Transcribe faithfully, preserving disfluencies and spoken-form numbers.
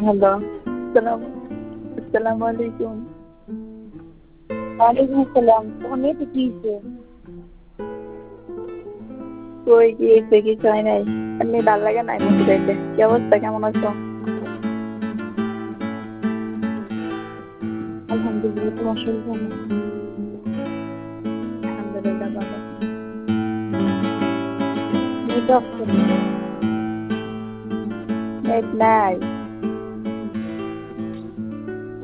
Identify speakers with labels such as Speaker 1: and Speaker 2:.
Speaker 1: Hello, সালাম আসসালামু আলাইকুম। ওয়ালাইকুম আসসালাম। তোমার মেয়েটা কি হইছে? কই কি হইছে? কিছু হয় নাই। এমনি ভাল লাগে নাই মুভি দেখতে। কি অবস্থা? কেমন আছো? আলহামদুলিল্লাহ। তোমার শরীর কেমন? আলহামদুলিল্লাহ ভালো। নেট অফ করো। নেট নাই।